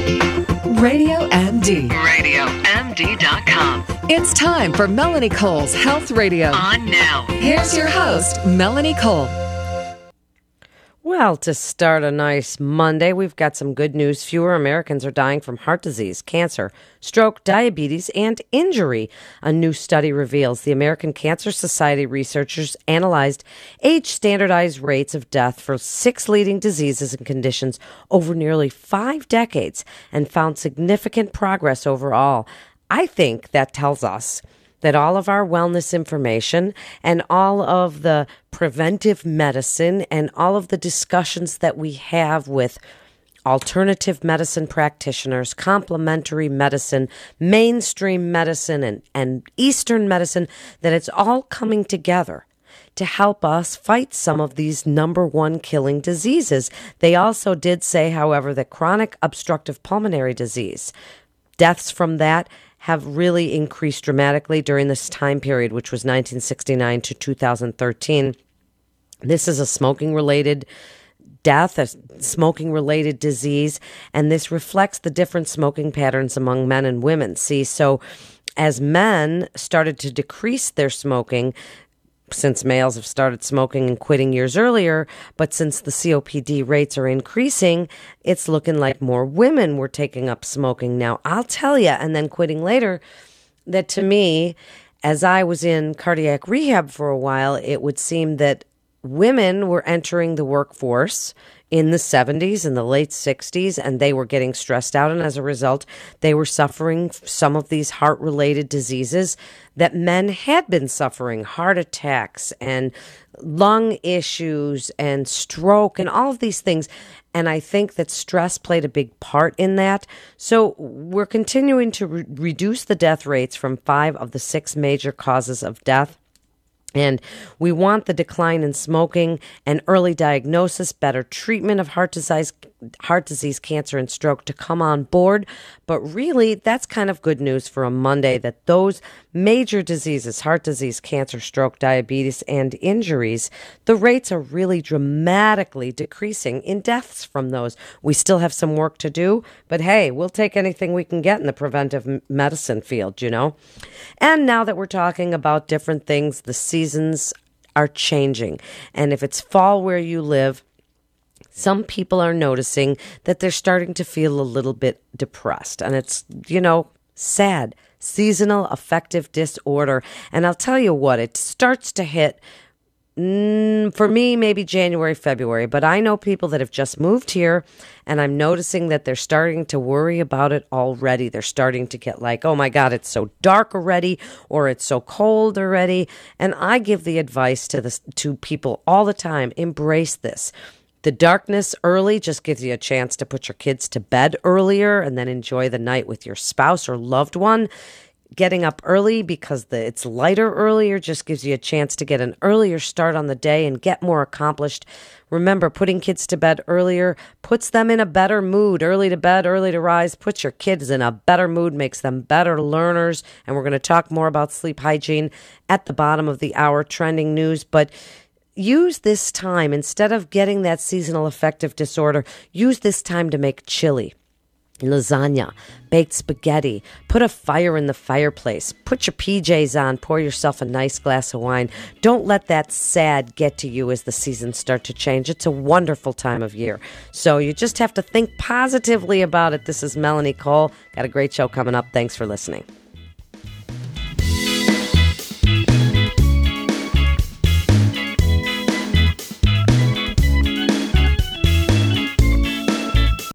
Radio MD. RadioMD.com. It's time for Melanie Cole's Health Radio. On now. Here's your host, Melanie Cole. Well, to start a nice Monday, we've got some good news. Fewer Americans are dying from heart disease, cancer, stroke, diabetes, and injury. A new study reveals the American Cancer Society researchers analyzed age-standardized rates of death for 6 leading diseases and conditions over nearly 5 decades and found significant progress overall. I think that tells us that all of our wellness information and all of the preventive medicine and all of the discussions that we have with alternative medicine practitioners, complementary medicine, mainstream medicine, and Eastern medicine, that it's all coming together to help us fight some of these number one killing diseases. They also did say, however, that chronic obstructive pulmonary disease, deaths from that have really increased dramatically during this time period, which was 1969 to 2013. This is a smoking-related death, a smoking-related disease, and this reflects the different smoking patterns among men and women. See, so as men started to decrease their smoking, since males have started smoking and quitting years earlier, but since the COPD rates are increasing, it's looking like more women were taking up smoking now. I'll tell you, and then quitting later, that to me, as I was in cardiac rehab for a while, it would seem that women were entering the workforce in the 70s and the late 60s, and they were getting stressed out, and as a result, they were suffering some of these heart-related diseases that men had been suffering, heart attacks and lung issues and stroke and all of these things. And I think that stress played a big part in that. So we're continuing to reduce the death rates from 5 of the 6 major causes of death. And we want the decline in smoking and early diagnosis, better treatment of heart disease, cancer, and stroke to come on board. But really, that's kind of good news for a Monday, that those major diseases, heart disease, cancer, stroke, diabetes, and injuries, the rates are really dramatically decreasing in deaths from those. We still have some work to do, but hey, we'll take anything we can get in the preventive medicine field, you know. And now that we're talking about different things, the seasons are changing. And if it's fall where you live, some people are noticing that they're starting to feel a little bit depressed. And it's, you know, sad. Seasonal affective disorder. And I'll tell you what, it starts to hit, for me, maybe January, February. But I know people that have just moved here, and I'm noticing that they're starting to worry about it already. They're starting to get like, oh my God, it's so dark already, or it's so cold already. And I give the advice to people all the time, embrace this. The darkness early just gives you a chance to put your kids to bed earlier and then enjoy the night with your spouse or loved one. Getting up early because it's lighter earlier just gives you a chance to get an earlier start on the day and get more accomplished. Remember, putting kids to bed earlier puts them in a better mood. Early to bed, early to rise, puts your kids in a better mood, makes them better learners. And we're going to talk more about sleep hygiene at the bottom of the hour, trending news. But use this time, instead of getting that seasonal affective disorder, use this time to make chili, lasagna, baked spaghetti, put a fire in the fireplace, put your PJs on, pour yourself a nice glass of wine. Don't let that sad get to you as the seasons start to change. It's a wonderful time of year. So you just have to think positively about it. This is Melanie Cole. Got a great show coming up. Thanks for listening.